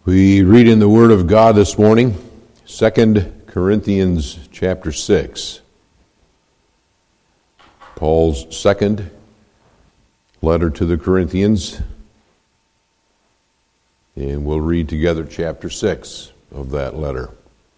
We read in the Word of God this morning, 2 Corinthians chapter 6. Paul's second letter to the Corinthians. And we'll read together chapter 6 of that letter.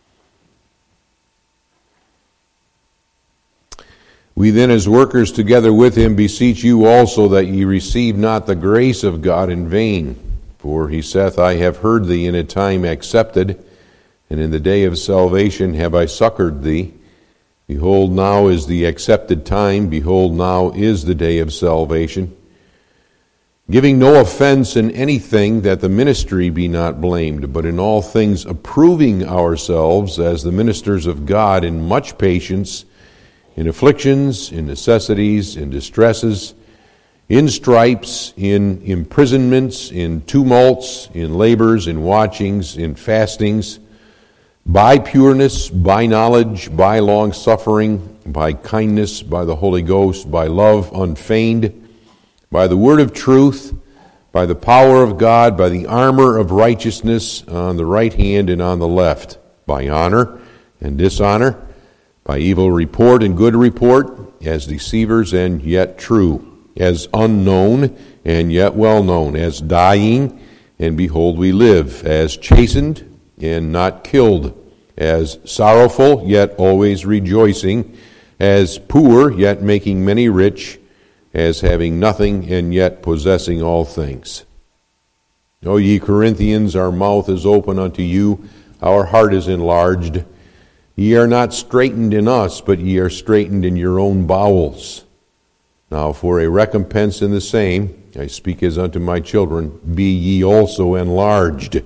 We then as workers together with him beseech you also that ye receive not the grace of God in vain. For he saith, I have heard thee in a time accepted, and in the day of salvation have I succored thee. Behold, now is the accepted time. Behold, now is the day of salvation. Giving no offense in anything, that the ministry be not blamed, but in all things approving ourselves as the ministers of God in much patience, in afflictions, in necessities, in distresses, in stripes, in imprisonments, in tumults, in labors, in watchings, in fastings, by pureness, by knowledge, by long-suffering, by kindness, by the Holy Ghost, by love unfeigned, by the word of truth, by the power of God, by the armor of righteousness on the right hand and on the left, by honor and dishonor, by evil report and good report, as deceivers and yet true, as unknown and yet well known, as dying, and behold we live, as chastened and not killed, as sorrowful yet always rejoicing, as poor yet making many rich, as having nothing and yet possessing all things. O ye Corinthians, our mouth is open unto you, our heart is enlarged. Ye are not straitened in us, but ye are straitened in your own bowels. Now for a recompense in the same, I speak as unto my children, be ye also enlarged.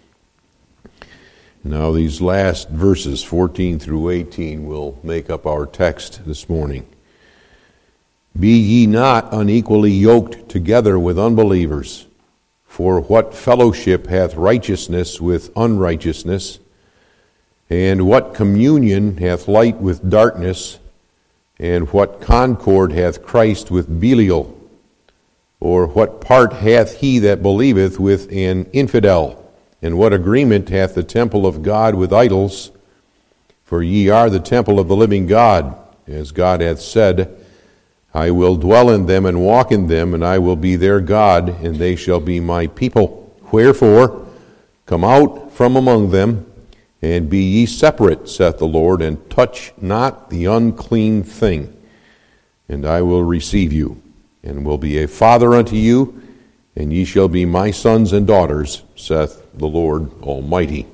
Now these last verses, 14 through 18, will make up our text this morning. Be ye not unequally yoked together with unbelievers, for what fellowship hath righteousness with unrighteousness? And what communion hath light with darkness? And what concord hath Christ with Belial? Or what part hath he that believeth with an infidel? And what agreement hath the temple of God with idols? For ye are the temple of the living God, as God hath said, I will dwell in them and walk in them, and I will be their God, and they shall be my people. Wherefore, come out from among them, and be ye separate, saith the Lord, and touch not the unclean thing. And I will receive you, and will be a father unto you, and ye shall be my sons and daughters, saith the Lord Almighty.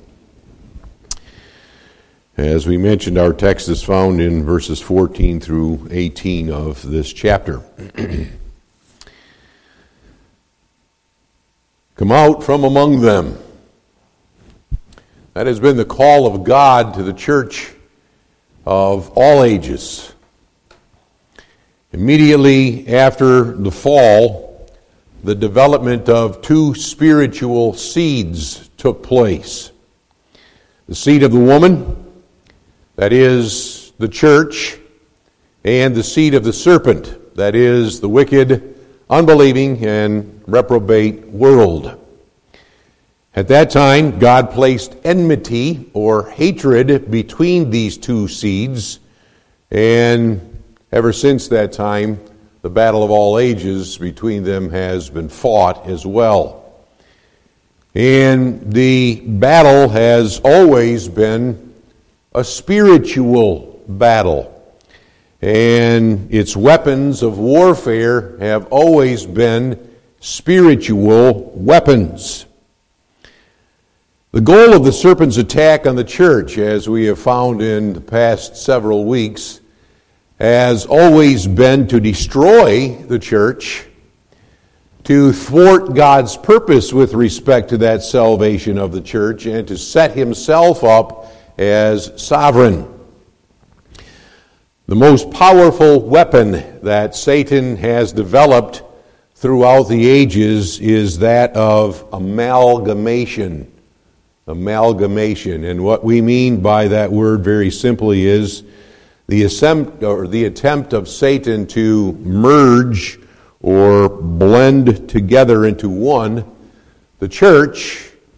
As we mentioned, our text is found in verses 14 through 18 of this chapter. Come out from among them. That has been the call of God to the church of all ages. Immediately after the fall, the development of two spiritual seeds took place. The seed of the woman, that is the church, and the seed of the serpent, that is the wicked, unbelieving, and reprobate world. At that time, God placed enmity or hatred between these two seeds, and ever since that time, the battle of all ages between them has been fought as well. And the battle has always been a spiritual battle, and its weapons of warfare have always been spiritual weapons. The goal of the serpent's attack on the church, as we have found in the past several weeks, has always been to destroy the church, to thwart God's purpose with respect to that salvation of the church, and to set himself up as sovereign. The most powerful weapon that Satan has developed throughout the ages is that of amalgamation. Amalgamation. And what we mean by that word very simply is the attempt of Satan to merge or blend together into one the church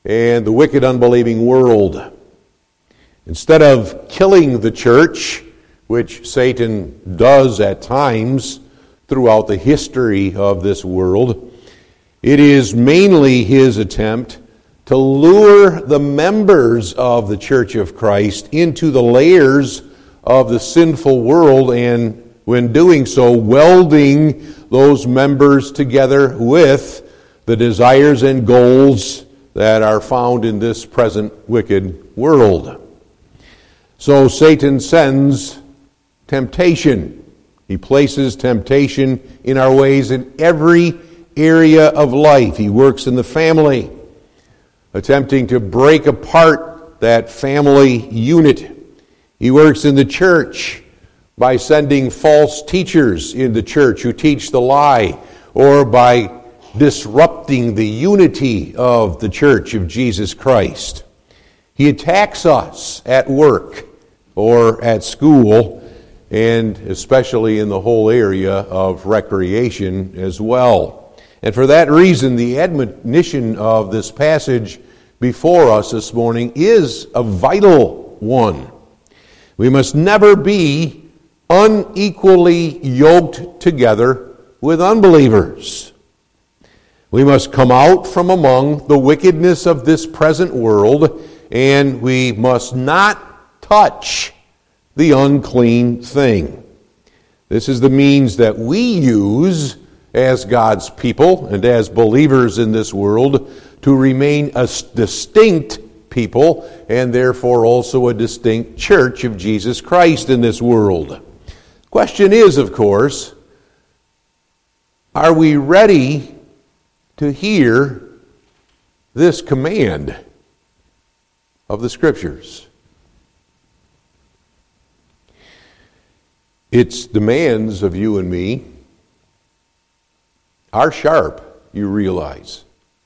and the wicked, unbelieving world. Instead of killing the church, which Satan does at times throughout the history of this world, it is mainly his attempt to lure the members of the Church of Christ into the layers of the sinful world, and when doing so, welding those members together with the desires and goals that are found in this present wicked world. So Satan sends temptation. He places temptation in our ways in every area of life. He works in the family, attempting to break apart that family unit. He works in the church by sending false teachers in the church who teach the lie, or by disrupting the unity of the church of Jesus Christ. He attacks us at work or at school, and especially in the whole area of recreation as well. And for that reason, the admonition of this passage before us this morning is a vital one. We must never be unequally yoked together with unbelievers. We must come out from among the wickedness of this present world, and we must not touch the unclean thing. This is the means that we use as God's people and as believers in this world to remain a distinct people, and therefore also a distinct church of Jesus Christ in this world. Question is, of course, are we ready to hear this command of the Scriptures? Its demands of you and me are sharp, you realize.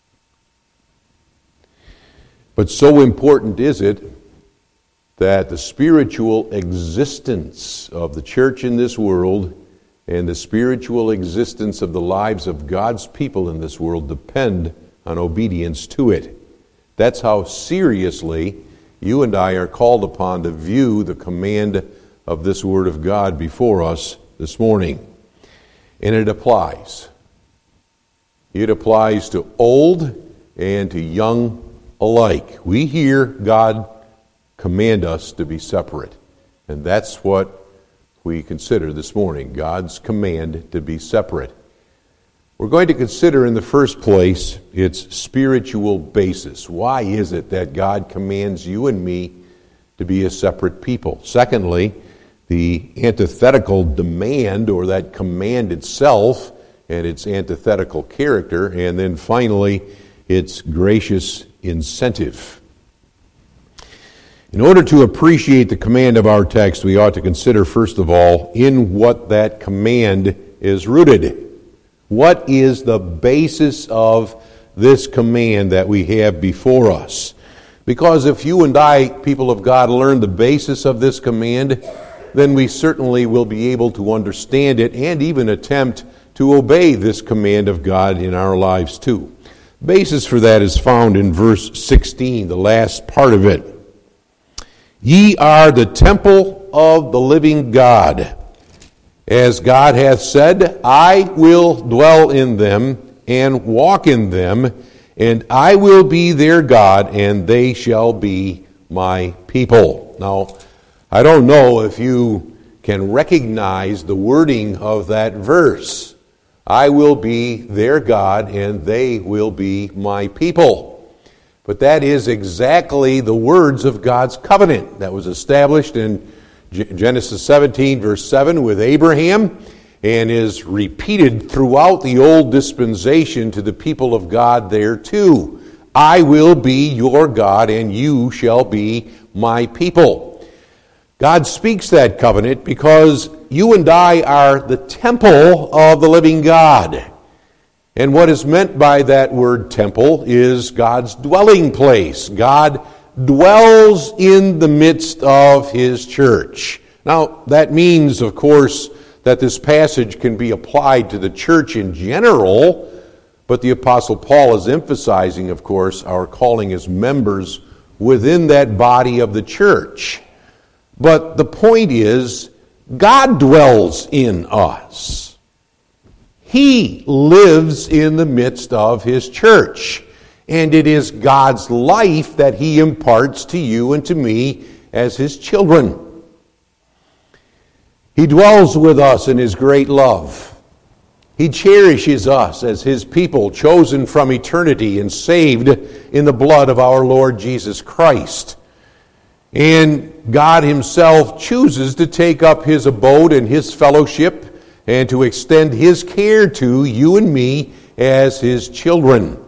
But so important is it that the spiritual existence of the church in this world and the spiritual existence of the lives of God's people in this world depend on obedience to it. That's how seriously you and I are called upon to view the command of this Word of God before us this morning. And it applies. It applies to old and to young alike. We hear God command us to be separate. And that's what we consider this morning, God's command to be separate. We're going to consider in the first place its spiritual basis. Why is it that God commands you and me to be a separate people? Secondly, the antithetical demand, or that command itself and its antithetical character. And then finally, its gracious incentive. In order to appreciate the command of our text, we ought to consider, first of all, in what that command is rooted. What is the basis of this command that we have before us? Because if you and I, people of God, learn the basis of this command, then we certainly will be able to understand it and even attempt to obey this command of God in our lives too. The basis for that is found in verse 16, the last part of it. Ye are the temple of the living God. As God hath said, I will dwell in them and walk in them, and I will be their God, and they shall be my people. Now, I don't know if you can recognize the wording of that verse. I will be their God, and they will be my people. But that is exactly the words of God's covenant that was established in Genesis 17, verse 7 with Abraham, and is repeated throughout the old dispensation to the people of God there too. I will be your God, and you shall be my people. God speaks that covenant because you and I are the temple of the living God. And what is meant by that word temple is God's dwelling place. God dwells in the midst of His church. Now, that means, of course, that this passage can be applied to the church in general, But the Apostle Paul is emphasizing, of course, our calling as members within that body of the church. But the point is, God dwells in us. He lives in the midst of His church. And it is God's life that He imparts to you and to me as His children. He dwells with us in His great love. He cherishes us as His people, chosen from eternity and saved in the blood of our Lord Jesus Christ. And God Himself chooses to take up His abode in His fellowship and to extend His care to you and me as His children.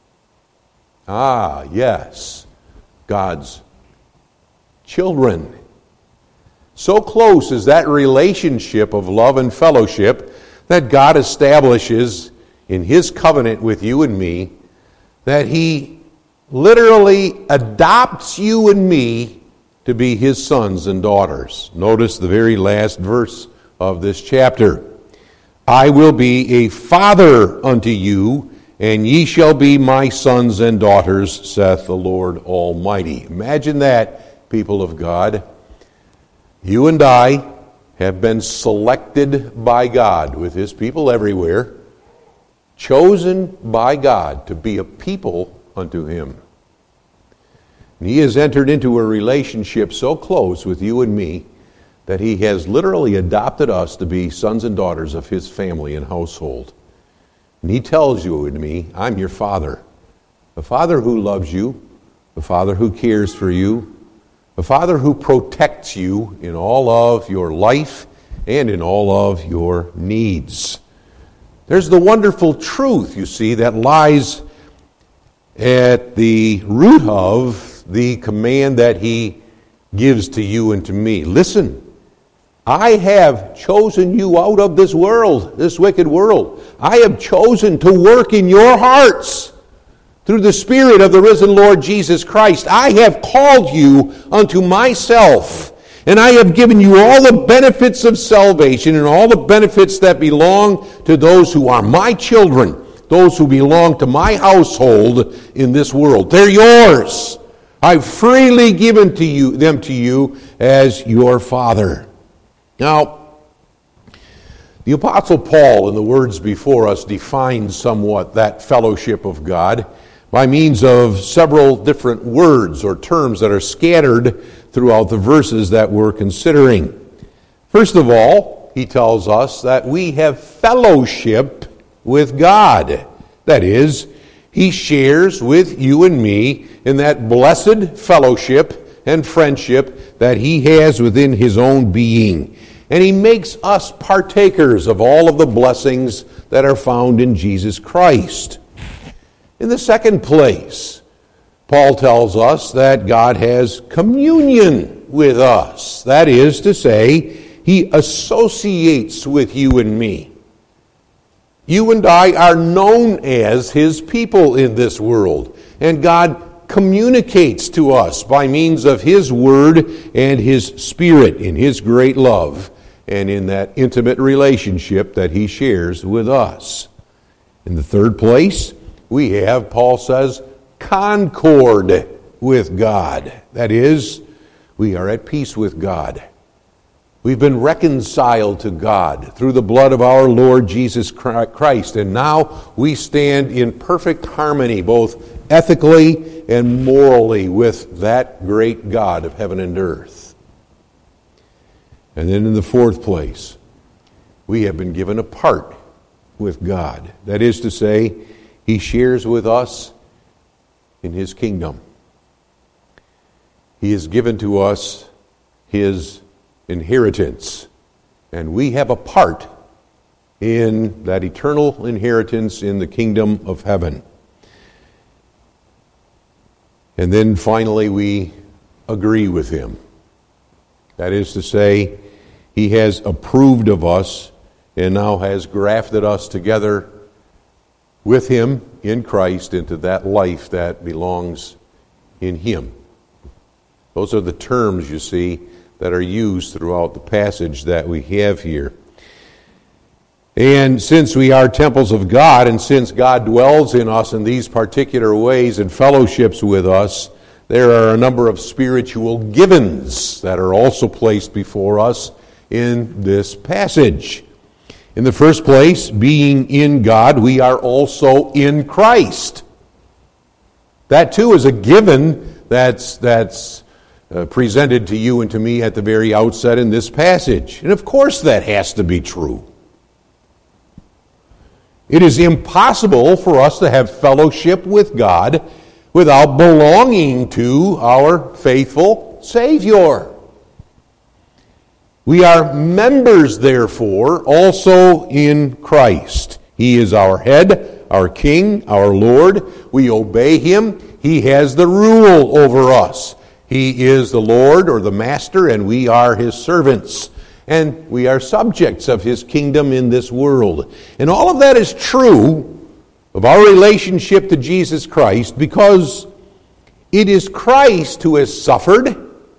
Ah, yes, God's children. So close is that relationship of love and fellowship that God establishes in His covenant with you and me, that He literally adopts you and me to be His sons and daughters. Notice the very last verse of this chapter. I will be a father unto you, and ye shall be my sons and daughters, saith the Lord Almighty. Imagine that, people of God. You and I have been selected by God with His people everywhere, chosen by God to be a people unto Him. And He has entered into a relationship so close with you and me that He has literally adopted us to be sons and daughters of His family and household. And He tells you and me, I'm your Father. A Father who loves you, a Father who cares for you, a Father who protects you in all of your life and in all of your needs. There's the wonderful truth, you see, that lies at the root of the command that He gives to you and to me. Listen, I have chosen you out of this world, this wicked world. I have chosen to work in your hearts through the Spirit of the risen Lord Jesus Christ. I have called you unto myself, and I have given you all the benefits of salvation and all the benefits that belong to those who are my children, those who belong to my household in this world. They're yours. I've freely given them to you as your Father. Now, the Apostle Paul, in the words before us, defines somewhat that fellowship of God by means of several different words or terms that are scattered throughout the verses that we're considering. First of all, he tells us that we have fellowship with God. That is, He shares with you and me in that blessed fellowship and friendship that He has within His own being. And He makes us partakers of all of the blessings that are found in Jesus Christ. In the second place, Paul tells us that God has communion with us. That is to say, He associates with you and me. You and I are known as His people in this world, and God communicates to us by means of His Word and His Spirit in His great love and in that intimate relationship that He shares with us. In the third place, we have, Paul says, concord with God. That is, we are at peace with God. We've been reconciled to God through the blood of our Lord Jesus Christ, and now we stand in perfect harmony, both ethically and morally, with that great God of heaven and earth. And then in the fourth place, we have been given a part with God. That is to say, He shares with us in His kingdom. He has given to us His inheritance, and we have a part in that eternal inheritance in the kingdom of heaven. And then finally, we agree with Him. That is to say, He has approved of us and now has grafted us together with Him in Christ into that life that belongs in Him. Those are the terms, you see, that are used throughout the passage that we have here. And since we are temples of God, and since God dwells in us in these particular ways and fellowships with us, there are a number of spiritual givens that are also placed before us in this passage. In the first place, being in God, we are also in Christ. That too is a given that's presented to you and to me at the very outset in this passage. And of course that has to be true. It is impossible for us to have fellowship with God without belonging to our faithful Savior. We are members, therefore, also in Christ. He is our head, our King, our Lord. We obey Him. He has the rule over us. He is the Lord or the Master, and we are His servants. And we are subjects of His kingdom in this world. And all of that is true of our relationship to Jesus Christ because it is Christ who has suffered,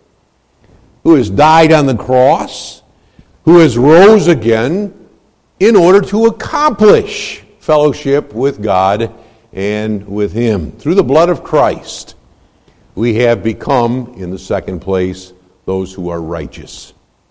who has died on the cross, who has rose again in order to accomplish fellowship with God and with Him. Through the blood of Christ, we have become, in the second place, those who are righteous.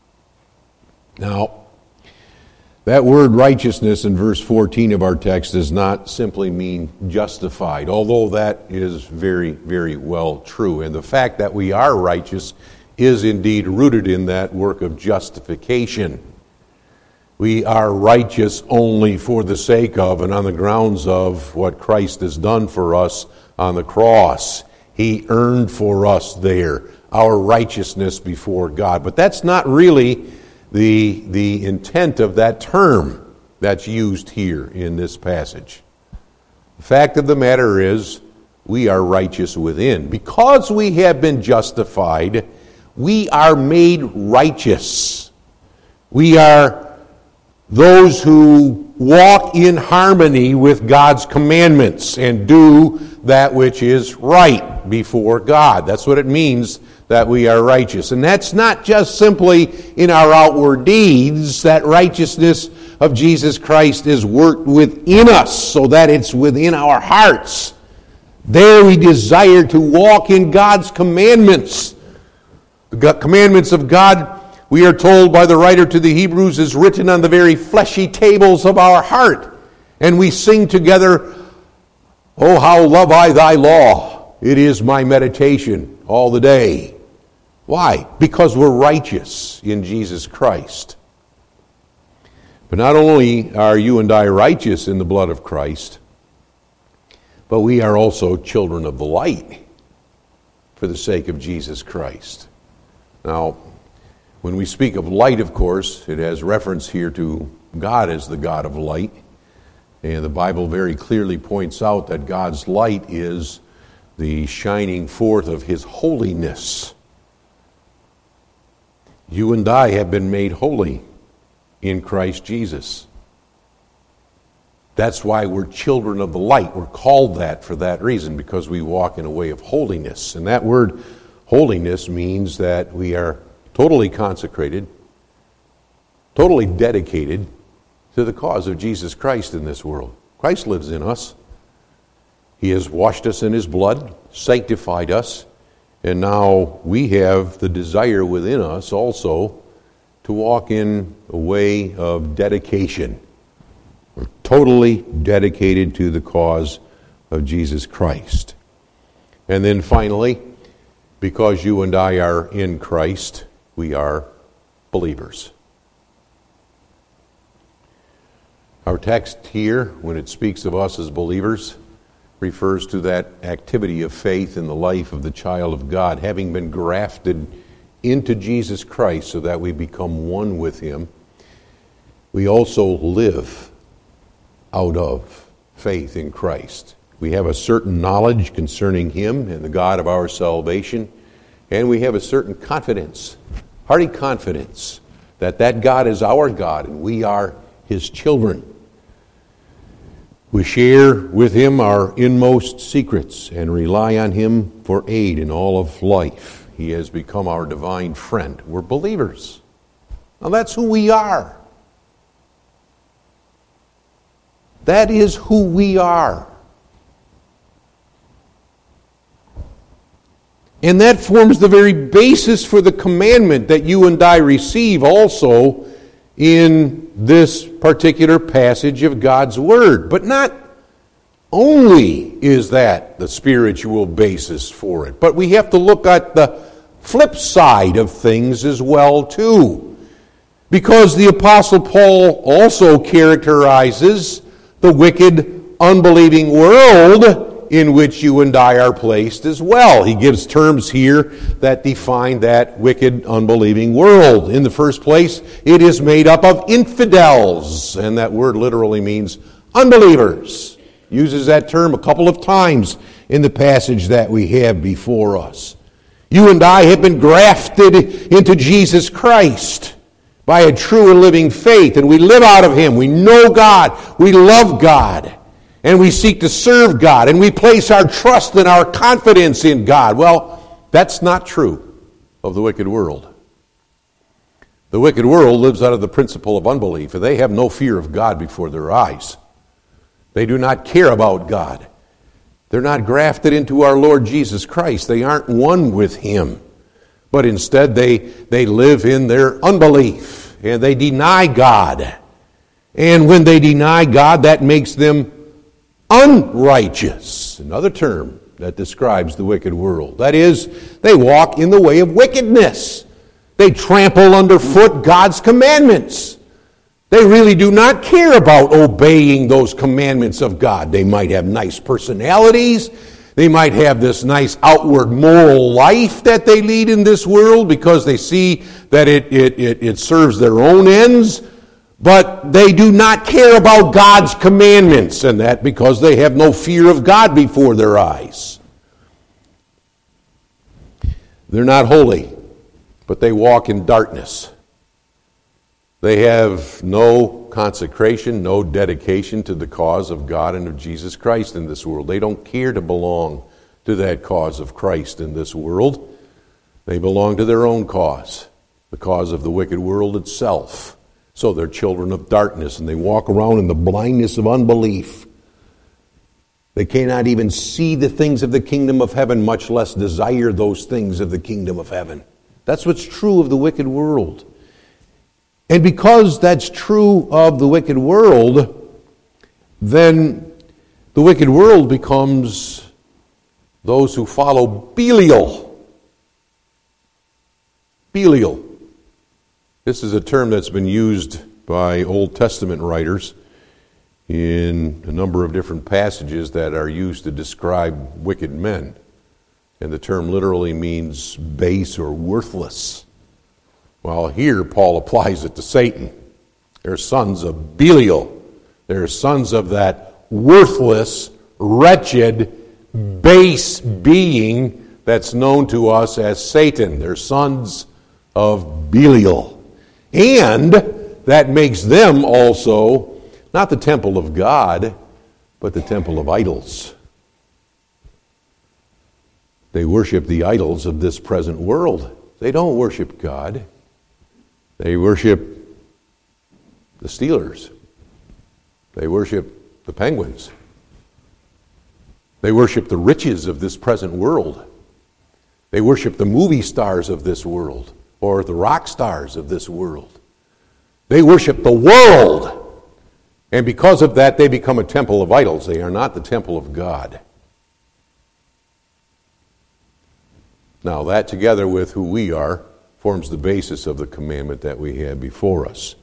Now, that word righteousness in verse 14 of our text does not simply mean justified, although that is very, very well true. And the fact that we are righteous is indeed rooted in that work of justification. We are righteous only for the sake of and on the grounds of what Christ has done for us on the cross. He earned for us there our righteousness before God. But that's not really the intent of that term that's used here in this passage. The fact of the matter is, we are righteous within. Because we have been justified, we are made righteous. We are those who walk in harmony with God's commandments and do that which is right before God. That's what it means that we are righteous. And that's not just simply in our outward deeds. That righteousness of Jesus Christ is worked within us so that it's within our hearts. There we desire to walk in God's commandments. The commandments of God, we are told by the writer to the Hebrews, is written on the very fleshy tables of our heart. And we sing together, "Oh, how love I thy law. It is my meditation all the day." Why? Because we're righteous in Jesus Christ. But not only are you and I righteous in the blood of Christ, but we are also children of the light for the sake of Jesus Christ. Now, when we speak of light, of course, it has reference here to God as the God of light. And the Bible very clearly points out that God's light is the shining forth of His holiness. You and I have been made holy in Christ Jesus. That's why we're children of the light. We're called that for that reason, because we walk in a way of holiness. And that word holiness means that we are totally consecrated, totally dedicated to the cause of Jesus Christ in this world. Christ lives in us. He has washed us in His blood, sanctified us, and now we have the desire within us also to walk in a way of dedication. We're totally dedicated to the cause of Jesus Christ. And then finally, because you and I are in Christ, we are believers. Our text here, when it speaks of us as believers, refers to that activity of faith in the life of the child of God, having been grafted into Jesus Christ so that we become one with Him. We also live out of faith in Christ. We have a certain knowledge concerning Him and the God of our salvation, and we have a certain confidence, hearty confidence, that that God is our God and we are His children. We share with Him our inmost secrets and rely on Him for aid in all of life. He has become our divine friend. We're believers. Now that's who we are. That is who we are. And that forms the very basis for the commandment that you and I receive also in this particular passage of God's Word. But not only is that the spiritual basis for it, but we have to look at the flip side of things as well, too. Because the Apostle Paul also characterizes the wicked, unbelieving world in which you and I are placed as well. He gives terms here that define that wicked, unbelieving world. In the first place, it is made up of infidels, and that word literally means unbelievers. Uses that term a couple of times in the passage that we have before us. You and I have been grafted into Jesus Christ by a true and living faith, and we live out of Him. We know God. We love God. And we seek to serve God, and we place our trust and our confidence in God. Well, that's not true of the wicked world. The wicked world lives out of the principle of unbelief, and they have no fear of God before their eyes. They do not care about God. They're not grafted into our Lord Jesus Christ. They aren't one with Him. But instead, they live in their unbelief, and they deny God. And when they deny God, that makes them unrighteous, another term that describes the wicked world. That is, they walk in the way of wickedness. They trample underfoot God's commandments. They really do not care about obeying those commandments of God. They might have nice personalities. They might have this nice outward moral life that they lead in this world because they see that it serves their own ends. But they do not care about God's commandments, and that because they have no fear of God before their eyes. They're not holy, but they walk in darkness. They have no consecration, no dedication to the cause of God and of Jesus Christ in this world. They don't care to belong to that cause of Christ in this world. They belong to their own cause, the cause of the wicked world itself. So they're children of darkness, and they walk around in the blindness of unbelief. They cannot even see the things of the kingdom of heaven, much less desire those things of the kingdom of heaven. That's what's true of the wicked world. And because that's true of the wicked world, then the wicked world becomes those who follow Belial. Belial. This is a term that's been used by Old Testament writers in a number of different passages that are used to describe wicked men. And the term literally means base or worthless. Well, here Paul applies it to Satan. They're sons of Belial. They're sons of that worthless, wretched, base being that's known to us as Satan. They're sons of Belial. And that makes them also not the temple of God, but the temple of idols. They worship the idols of this present world. They don't worship God. They worship the Steelers. They worship the Penguins. They worship the riches of this present world. They worship the movie stars of this world, or the rock stars of this world. They worship the world. And because of that, they become a temple of idols. They are not the temple of God. Now, that together with who we are forms the basis of the commandment that we have before us.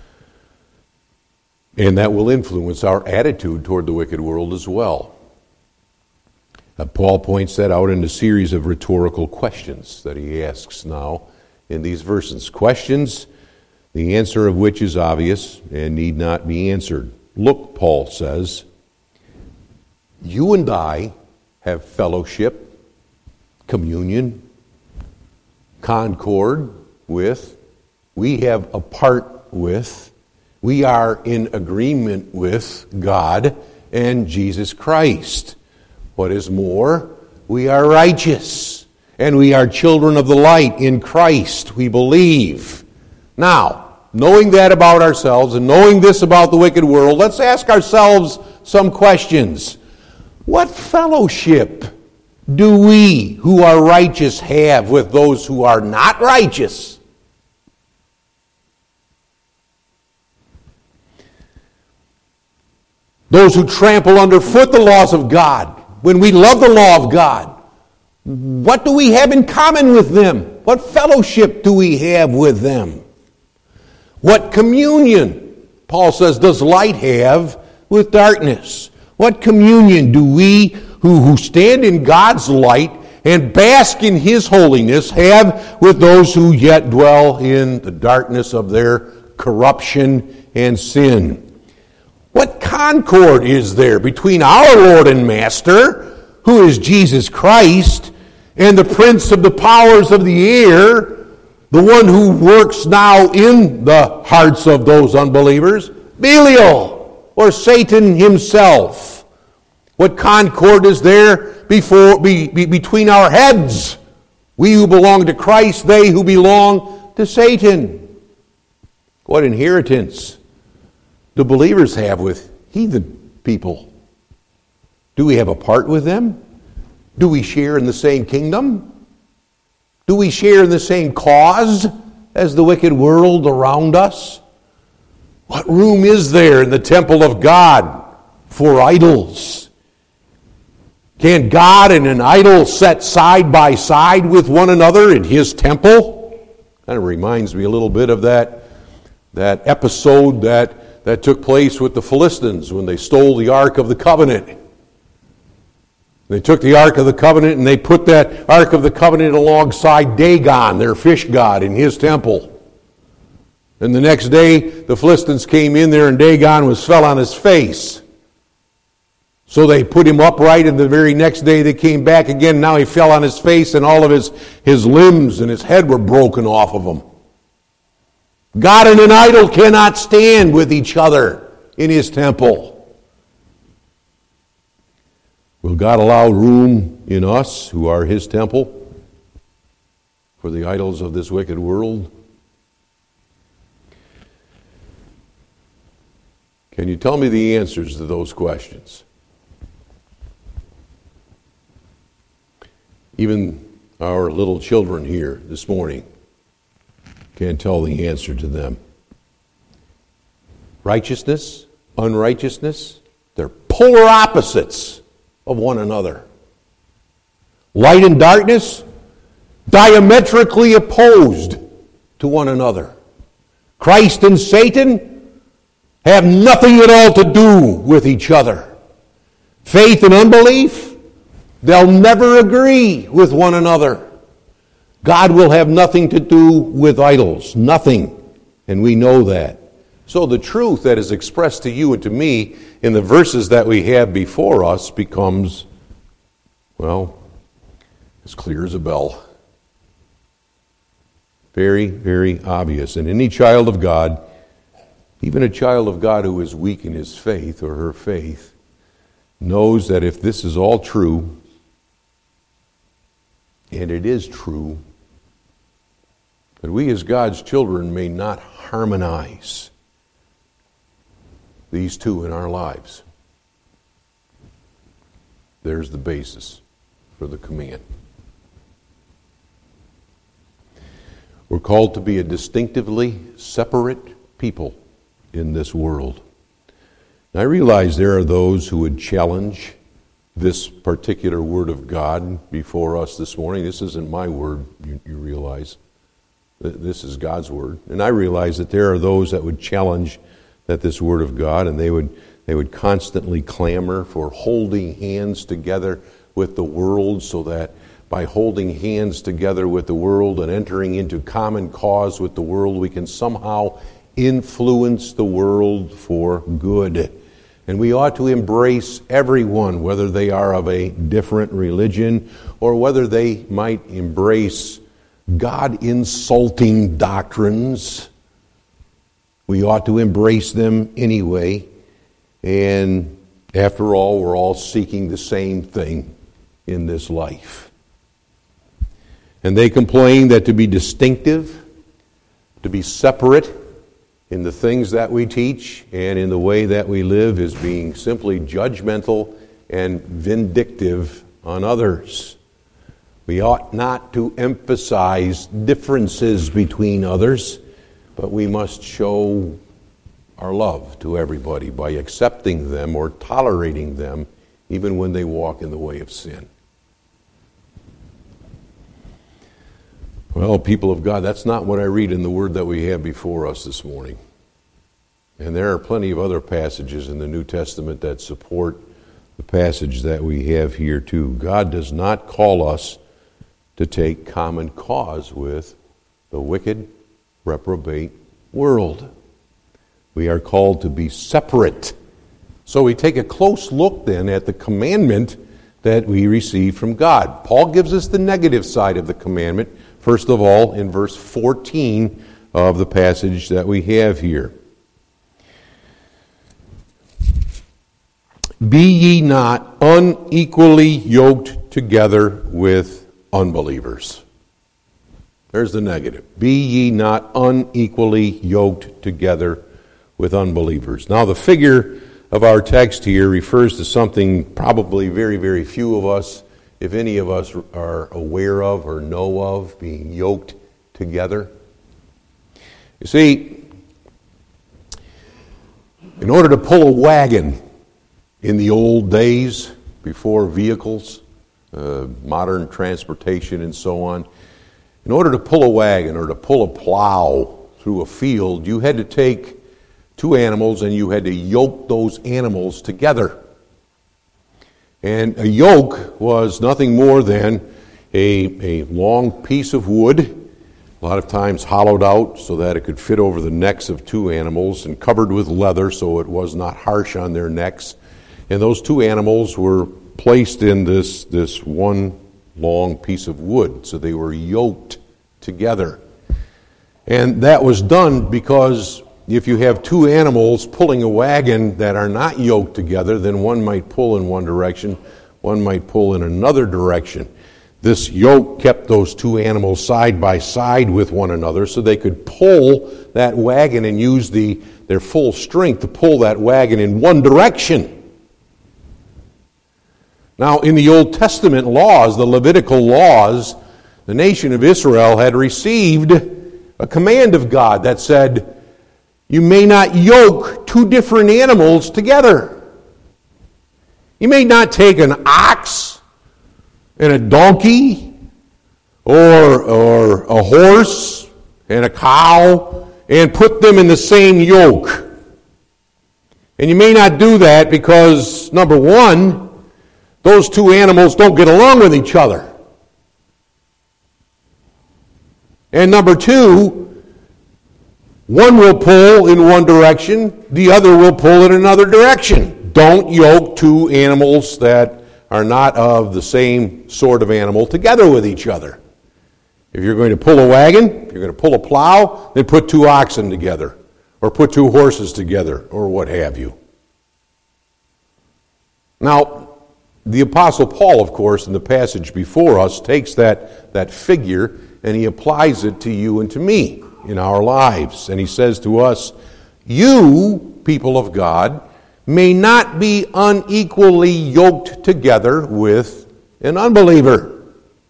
And that will influence our attitude toward the wicked world as well. Paul points that out in a series of rhetorical questions that he asks now in these verses. Questions, the answer of which is obvious and need not be answered. Look, Paul says, you and I have fellowship, communion, concord with, we have a part with, we are in agreement with God and Jesus Christ. What is more, we are righteous, and we are children of the light in Christ, we believe. Now, knowing that about ourselves and knowing this about the wicked world, let's ask ourselves some questions. What fellowship do we who are righteous have with those who are not righteous? Those who trample underfoot the laws of God. When we love the law of God, what do we have in common with them? What fellowship do we have with them? What communion, Paul says, does light have with darkness? What communion do we who stand in God's light and bask in His holiness have with those who yet dwell in the darkness of their corruption and sin? What concord is there between our Lord and Master, who is Jesus Christ, and the prince of the powers of the air, the one who works now in the hearts of those unbelievers, Belial, or Satan himself? What concord is there between our heads, we who belong to Christ, they who belong to Satan? What inheritance do believers have with heathen people? Do we have a part with them? Do we share in the same kingdom? Do we share in the same cause as the wicked world around us? What room is there in the temple of God for idols? Can God and an idol set side by side with one another in His temple? Kind of reminds me a little bit of that episode that took place with the Philistines when they stole the Ark of the Covenant. They took the Ark of the Covenant and they put that Ark of the Covenant alongside Dagon, their fish god, in his temple. And the next day, the Philistines came in there and Dagon fell on his face. So they put him upright, and the very next day they came back again. Now he fell on his face, and all of his limbs and his head were broken off of him. God and an idol cannot stand with each other in His temple. Will God allow room in us, who are His temple, for the idols of this wicked world? Can you tell me the answers to those questions? Even our little children here this morning can't tell the answer to them. Righteousness, unrighteousness, they're polar opposites of one another. Light and darkness, diametrically opposed to one another. Christ and Satan have nothing at all to do with each other. Faith and unbelief, they'll never agree with one another. God will have nothing to do with idols. Nothing. And we know that. So the truth that is expressed to you and to me in the verses that we have before us becomes, well, as clear as a bell. Very, very obvious. And any child of God, even a child of God who is weak in his faith or her faith, knows that if this is all true, and it is true, that we as God's children may not harmonize these two in our lives. There's the basis for the command. We're called to be a distinctively separate people in this world. And I realize there are those who would challenge this particular word of God before us this morning. This isn't my word, you realize. This is God's word. And I realize that there are those that would challenge that this word of God, and they would constantly clamor for holding hands together with the world, so that by holding hands together with the world and entering into common cause with the world, we can somehow influence the world for good. And we ought to embrace everyone, whether they are of a different religion or whether they might embrace God-insulting doctrines. We ought to embrace them anyway. And after all, we're all seeking the same thing in this life. And they complain that to be distinctive, to be separate, in the things that we teach and in the way that we live is being simply judgmental and vindictive on others. We ought not to emphasize differences between others, but we must show our love to everybody by accepting them or tolerating them even when they walk in the way of sin. Well, people of God, that's not what I read in the word that we have before us this morning. And there are plenty of other passages in the New Testament that support the passage that we have here too. God does not call us to take common cause with the wicked, reprobate world. We are called to be separate. So we take a close look then at the commandment that we receive from God. Paul gives us the negative side of the commandment, first of all, in verse 14 of the passage that we have here. Be ye not unequally yoked together with unbelievers. There's the negative. Be ye not unequally yoked together with unbelievers. Now, the figure of our text here refers to something probably very, very few of us, if any of us, are aware of or know of, being yoked together. You see, in order to pull a wagon in the old days, before vehicles, modern transportation and so on, in order to pull a wagon or to pull a plow through a field, you had to take two animals and you had to yoke those animals together. And a yoke was nothing more than a long piece of wood, a lot of times hollowed out so that it could fit over the necks of two animals and covered with leather so it was not harsh on their necks. And those two animals were placed in this one long piece of wood, so they were yoked together. And that was done because if you have two animals pulling a wagon that are not yoked together, then one might pull in one direction, one might pull in another direction. This yoke kept those two animals side by side with one another so they could pull that wagon and use their full strength to pull that wagon in one direction. Now, in the Old Testament laws, the Levitical laws, the nation of Israel had received a command of God that said, you may not yoke two different animals together. You may not take an ox and a donkey or a horse and a cow and put them in the same yoke. And you may not do that because, number one, those two animals don't get along with each other. And number two, one will pull in one direction, the other will pull in another direction. Don't yoke two animals that are not of the same sort of animal together with each other. If you're going to pull a wagon, if you're going to pull a plow, then put two oxen together, or put two horses together, or what have you. Now, the Apostle Paul, of course, in the passage before us, takes that figure and he applies it to you and to me in our lives. And he says to us, you, people of God, may not be unequally yoked together with an unbeliever.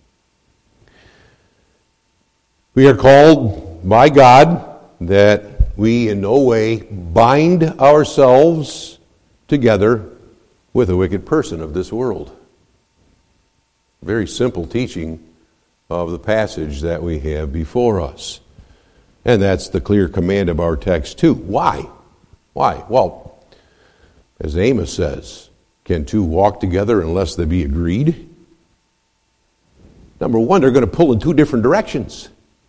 We are called by God that we in no way bind ourselves together with a wicked person of this world. Very simple teaching of the passage that we have before us. And that's the clear command of our text too. Why? Why? Well, as Amos says, can two walk together unless they be agreed? Number one, they're going to pull in two different directions.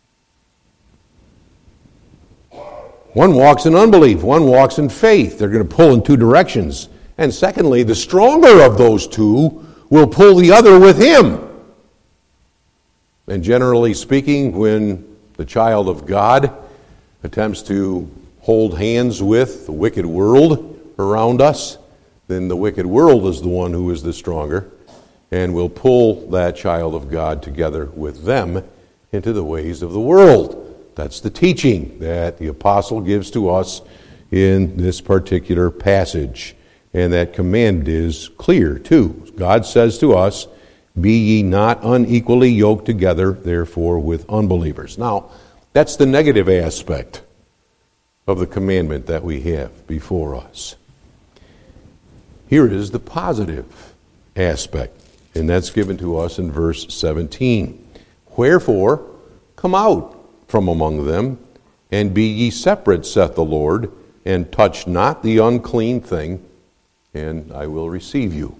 One walks in unbelief, one walks in faith. They're going to pull in two directions. And secondly, the stronger of those two will pull the other with him. And generally speaking, when the child of God attempts to hold hands with the wicked world around us, then the wicked world is the one who is the stronger and will pull that child of God together with them into the ways of the world. That's the teaching that the apostle gives to us in this particular passage. And that command is clear, too. God says to us, "Be ye not unequally yoked together, therefore, with unbelievers." Now, that's the negative aspect of the commandment that we have before us. Here is the positive aspect, and that's given to us in verse 17. "Wherefore, come out from among them, and be ye separate, saith the Lord, and touch not the unclean thing, and I will receive you."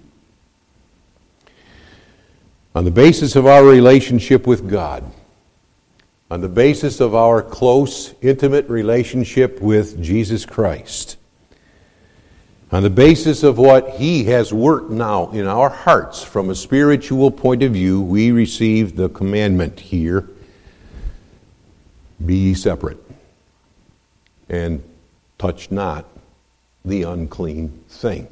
On the basis of our relationship with God, on the basis of our close, intimate relationship with Jesus Christ, on the basis of what He has worked now in our hearts from a spiritual point of view, we receive the commandment here, "Be ye separate, and touch not the unclean thing."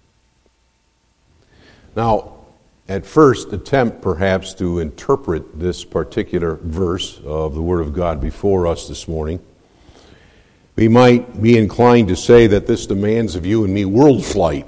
Now, at first attempt perhaps to interpret this particular verse of the Word of God before us this morning, we might be inclined to say that this demands of you and me world flight.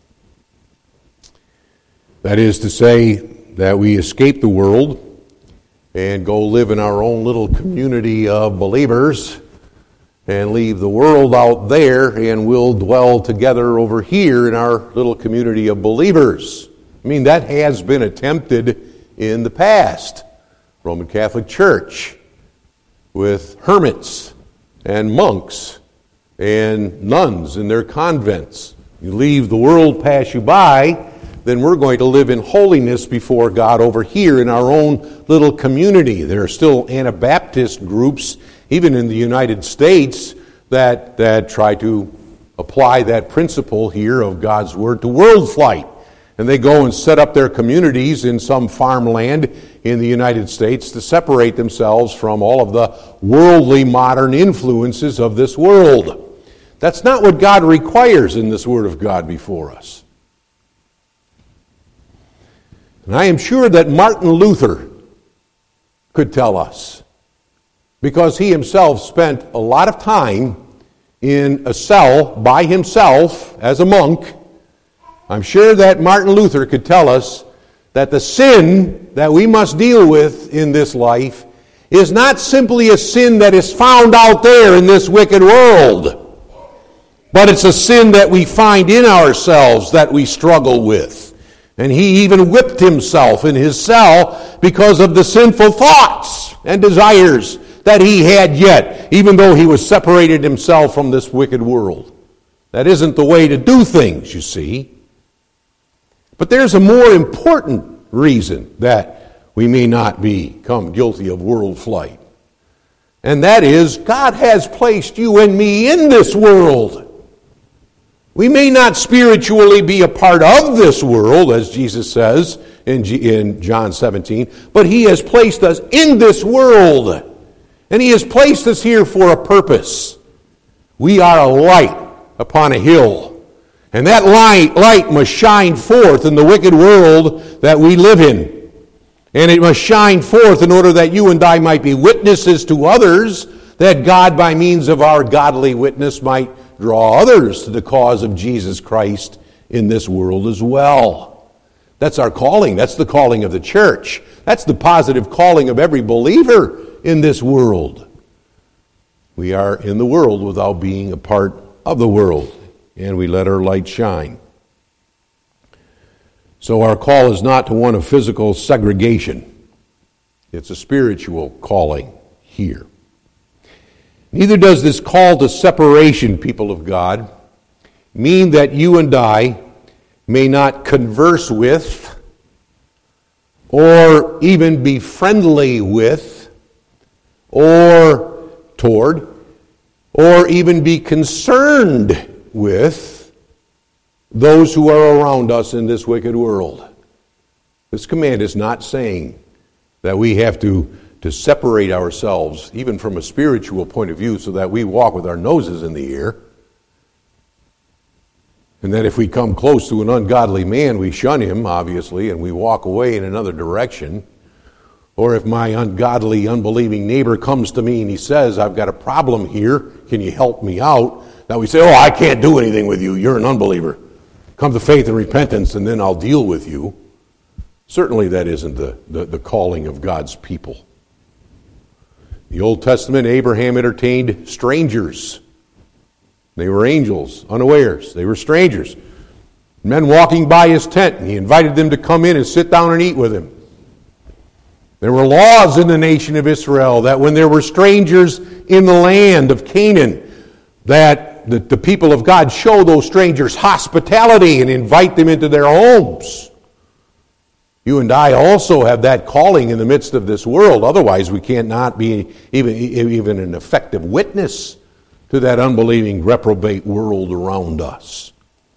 That is to say that we escape the world and go live in our own little community of believers and leave the world out there, and we'll dwell together over here in our little community of believers. I mean, that has been attempted in the past. Roman Catholic Church with hermits and monks and nuns in their convents. You leave the world pass you by, then we're going to live in holiness before God over here in our own little community. There are still Anabaptist groups, even in the United States, that try to apply that principle here of God's Word to world flight. And they go and set up their communities in some farmland in the United States to separate themselves from all of the worldly modern influences of this world. That's not what God requires in this Word of God before us. And I am sure that Martin Luther could tell us, because he himself spent a lot of time in a cell by himself as a monk. I'm sure that Martin Luther could tell us that the sin that we must deal with in this life is not simply a sin that is found out there in this wicked world, but it's a sin that we find in ourselves that we struggle with. And he even whipped himself in his cell because of the sinful thoughts and desires that he had yet, even though he was separated himself from this wicked world. That isn't the way to do things, you see. But there's a more important reason that we may not become guilty of world flight. And that is, God has placed you and me in this world. We may not spiritually be a part of this world, as Jesus says in John 17, but He has placed us in this world. And He has placed us here for a purpose. We are a light upon a hill. And that light must shine forth in the wicked world that we live in. And it must shine forth in order that you and I might be witnesses to others, that God, by means of our godly witness, might draw others to the cause of Jesus Christ in this world as well. That's our calling. That's the calling of the church. That's the positive calling of every believer in this world. We are in the world without being a part of the world, and we let our light shine. So our call is not to one of physical segregation. It's a spiritual calling here. Neither does this call to separation, people of God, mean that you and I may not converse with, or even be friendly with, or toward, or even be concerned with those who are around us in this wicked world. This command is not saying that we have to separate ourselves, even from a spiritual point of view, so that we walk with our noses in the air. And that if we come close to an ungodly man, we shun him, obviously, and we walk away in another direction. Or if my ungodly, unbelieving neighbor comes to me and he says, I've got a problem here, can you help me out? Now we say, oh, I can't do anything with you, you're an unbeliever. Come to faith and repentance and then I'll deal with you. Certainly that isn't the calling of God's people. The Old Testament, Abraham entertained strangers. They were angels, unawares. They were strangers. Men walking by his tent, and he invited them to come in and sit down and eat with him. There were laws in the nation of Israel that when there were strangers in the land of Canaan, that the people of God show those strangers hospitality and invite them into their homes. You and I also have that calling in the midst of this world. Otherwise, we can't not be even an effective witness to that unbelieving, reprobate world around us.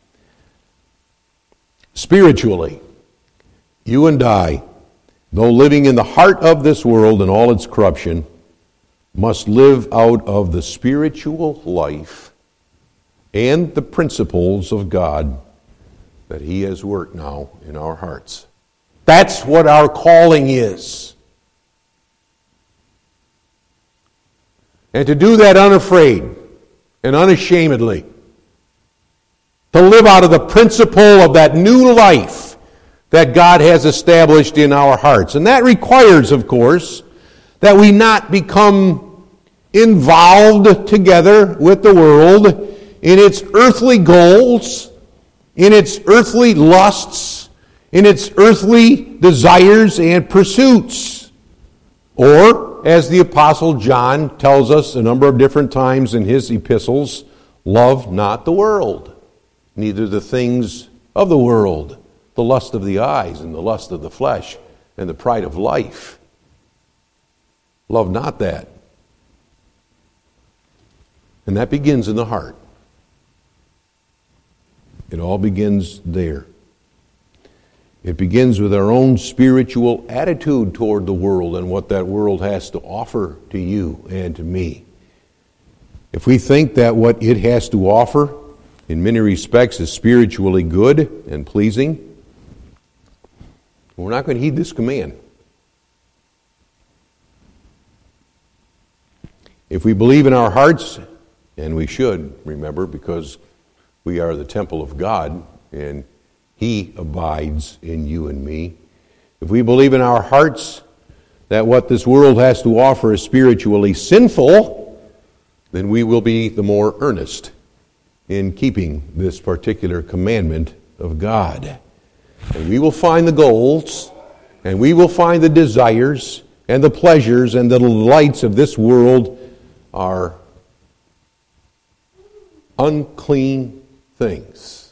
Spiritually, you and I, though living in the heart of this world and all its corruption, must live out of the spiritual life and the principles of God that He has worked now in our hearts. That's what our calling is. And to do that unafraid and unashamedly, to live out of the principle of that new life that God has established in our hearts. And that requires, of course, that we not become involved together with the world in its earthly goals, in its earthly lusts, in its earthly desires and pursuits. Or, as the Apostle John tells us a number of different times in his epistles, love not the world, neither the things of the world, the lust of the eyes and the lust of the flesh and the pride of life. Love not that. And that begins in the heart. It all begins there. It begins with our own spiritual attitude toward the world and what that world has to offer to you and to me. If we think that what it has to offer in many respects is spiritually good and pleasing, we're not going to heed this command. If we believe in our hearts, and we should, remember, because we are the temple of God, and He abides in you and me. If we believe in our hearts that what this world has to offer is spiritually sinful, then we will be the more earnest in keeping this particular commandment of God. And we will find the goals, and we will find the desires, and the pleasures, and the delights of this world are unclean things.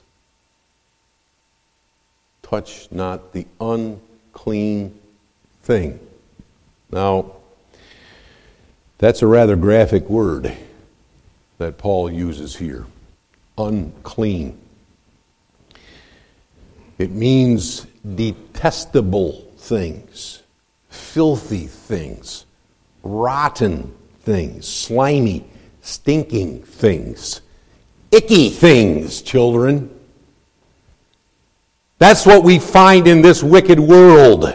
Touch not the unclean thing. Now, that's a rather graphic word that Paul uses here. Unclean. It means detestable things, filthy things, rotten things, slimy, stinking things, icky things, children. That's what we find in this wicked world.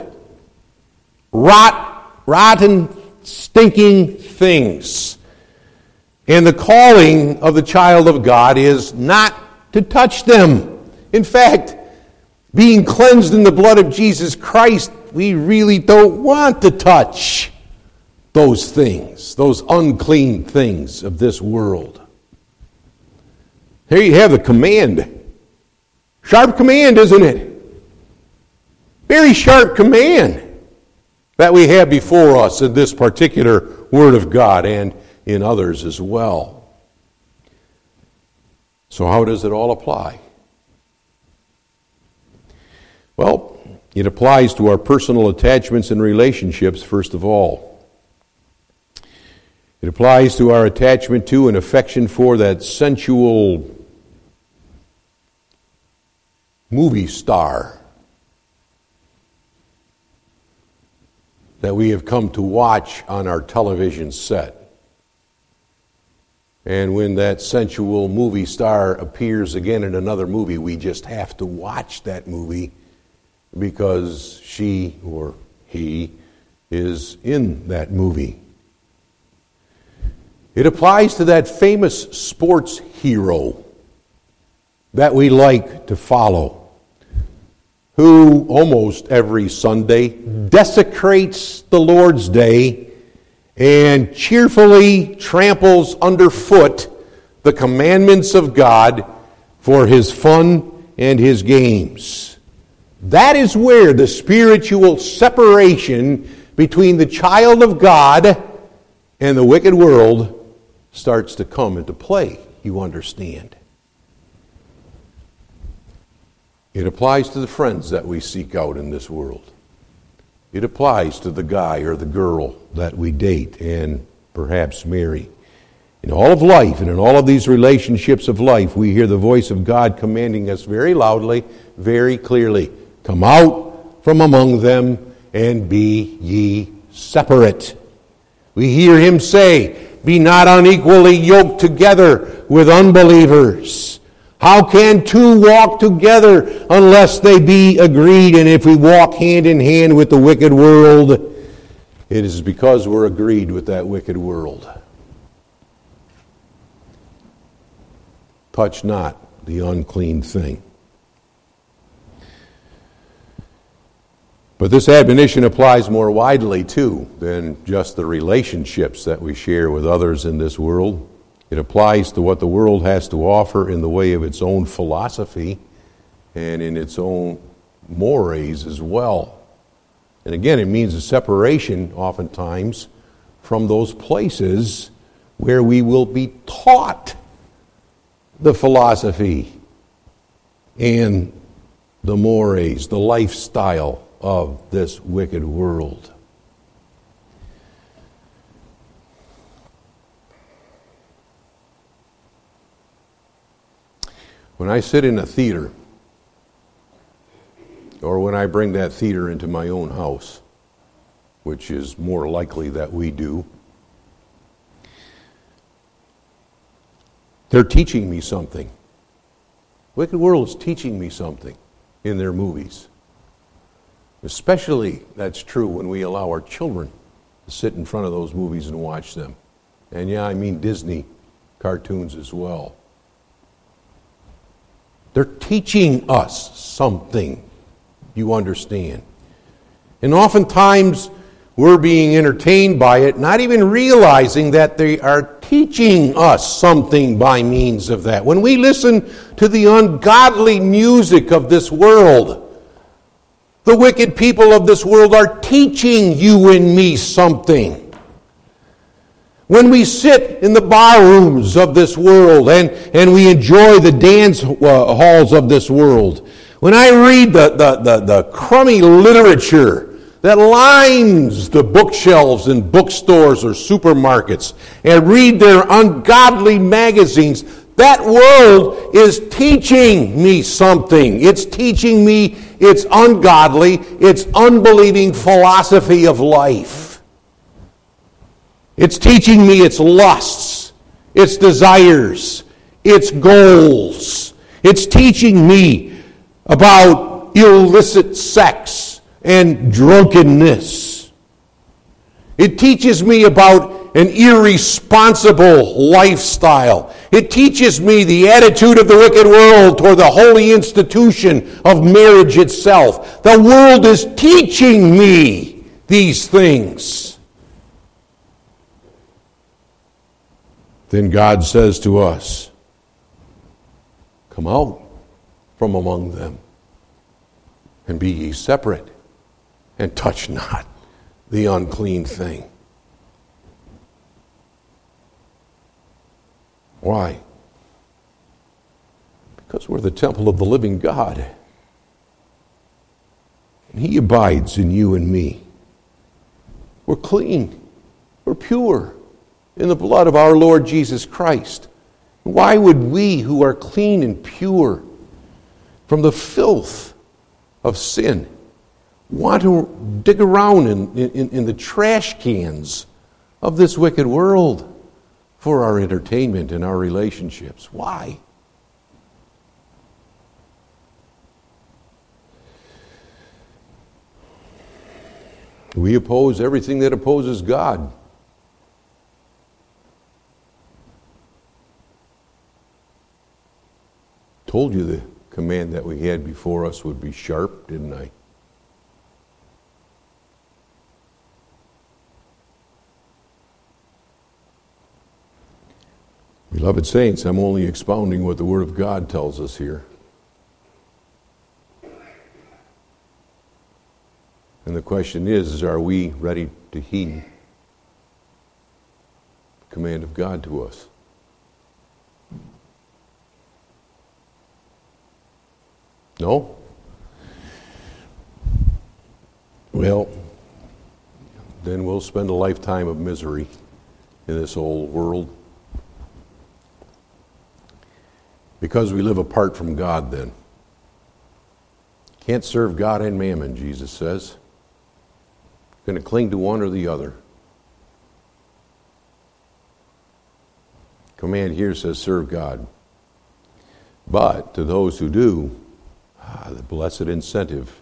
Rotten, stinking things. And the calling of the child of God is not to touch them. In fact, being cleansed in the blood of Jesus Christ, we really don't want to touch those things, those unclean things of this world. Here you have the command. Sharp command, isn't it? Very sharp command that we have before us in this particular Word of God and in others as well. So how does it all apply? Well, it applies to our personal attachments and relationships, first of all. It applies to our attachment to and affection for that sensual movie star that we have come to watch on our television set. And when that sensual movie star appears again in another movie, we just have to watch that movie because she or he is in that movie. It applies to that famous sports hero that we like to follow, who almost every Sunday desecrates the Lord's Day and cheerfully tramples underfoot the commandments of God for his fun and his games. That is where the spiritual separation between the child of God and the wicked world starts to come into play, you understand. It applies to the friends that we seek out in this world. It applies to the guy or the girl that we date and perhaps marry. In all of life and in all of these relationships of life, we hear the voice of God commanding us very loudly, very clearly, "Come out from among them and be ye separate." We hear him say, "Be not unequally yoked together with unbelievers." How can two walk together unless they be agreed? And if we walk hand in hand with the wicked world, it is because we're agreed with that wicked world. Touch not the unclean thing. But this admonition applies more widely, too, than just the relationships that we share with others in this world. It applies to what the world has to offer in the way of its own philosophy and in its own mores as well. And again, it means a separation, oftentimes, from those places where we will be taught the philosophy and the mores, the lifestyle of this wicked world. When I sit in a theater, or when I bring that theater into my own house, which is more likely that we do, they're teaching me something. Wicked world is teaching me something in their movies. Especially that's true when we allow our children to sit in front of those movies and watch them. And yeah, I mean Disney cartoons as well. They're teaching us something, you understand. And oftentimes we're being entertained by it, not even realizing that they are teaching us something by means of that. When we listen to the ungodly music of this world, the wicked people of this world are teaching you and me something. When we sit in the bar rooms of this world and we enjoy the dance halls of this world, when I read the crummy literature that lines the bookshelves in bookstores or supermarkets and read their ungodly magazines, that world is teaching me something. It's teaching me its ungodly, its unbelieving philosophy of life. It's teaching me its lusts, its desires, its goals. It's teaching me about illicit sex and drunkenness. It teaches me about an irresponsible lifestyle. It teaches me the attitude of the wicked world toward the holy institution of marriage itself. The world is teaching me these things. Then God says to us, "Come out from among them, and be ye separate, and touch not the unclean thing." Why? Because we're the temple of the living God. And He abides in you and me. We're clean. We're pure in the blood of our Lord Jesus Christ. Why would we who are clean and pure from the filth of sin want to dig around in the trash cans of this wicked world for our entertainment and our relationships? Why? We oppose everything that opposes God. Told you the command that we had before us would be sharp, didn't I? Beloved saints, I'm only expounding what the Word of God tells us here. And the question is are we ready to heed the command of God to us? No? Well, then we'll spend a lifetime of misery in this old world. Because we live apart from God then. Can't serve God and mammon, Jesus says. Going to cling to one or the other. Command here says serve God. But to those who do, the blessed incentive.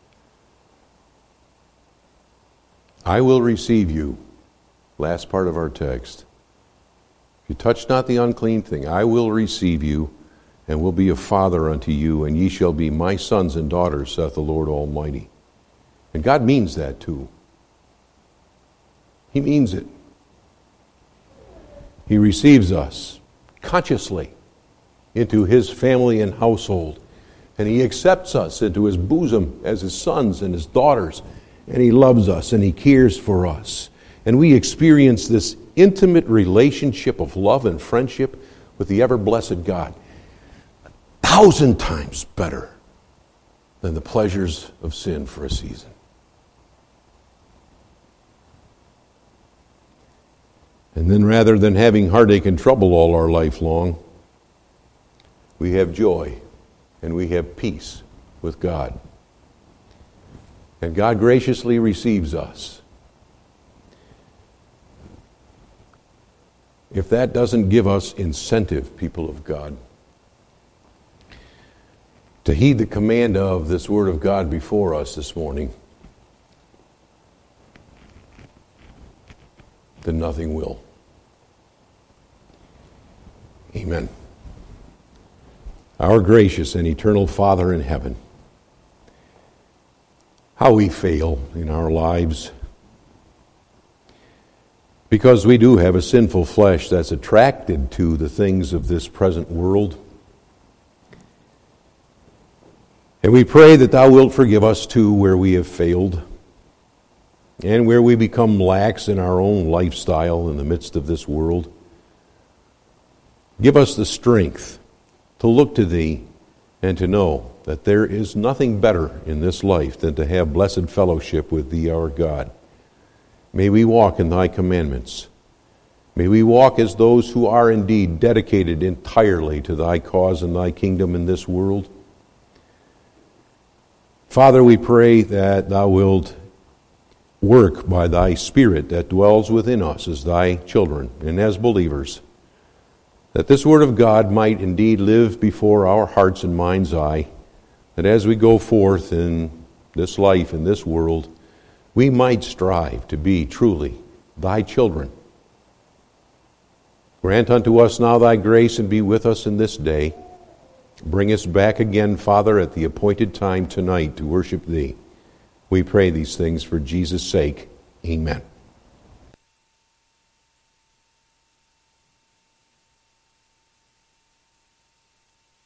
I will receive you. Last part of our text. If you touch not the unclean thing, I will receive you, and will be a father unto you, and ye shall be my sons and daughters, saith the Lord Almighty. And God means that too. He means it. He receives us consciously into His family and household, and He accepts us into His bosom as His sons and His daughters, and He loves us and He cares for us. And we experience this intimate relationship of love and friendship with the ever-blessed God. 1,000 times better than the pleasures of sin for a season. And then rather than having heartache and trouble all our life long, we have joy and we have peace with God. And God graciously receives us. If that doesn't give us incentive, people of God, to heed the command of this Word of God before us this morning, then nothing will. Amen. Our gracious and eternal Father in heaven, how we fail in our lives, because we do have a sinful flesh that's attracted to the things of this present world. And we pray that Thou wilt forgive us too where we have failed and where we become lax in our own lifestyle in the midst of this world. Give us the strength to look to Thee and to know that there is nothing better in this life than to have blessed fellowship with Thee, our God. May we walk in Thy commandments. May we walk as those who are indeed dedicated entirely to Thy cause and Thy kingdom in this world. Father, we pray that Thou wilt work by Thy Spirit that dwells within us as Thy children and as believers, that this Word of God might indeed live before our hearts and mind's eye, that as we go forth in this life, in this world, we might strive to be truly Thy children. Grant unto us now Thy grace and be with us in this day. Bring us back again, Father, at the appointed time tonight to worship Thee. We pray these things for Jesus' sake. Amen.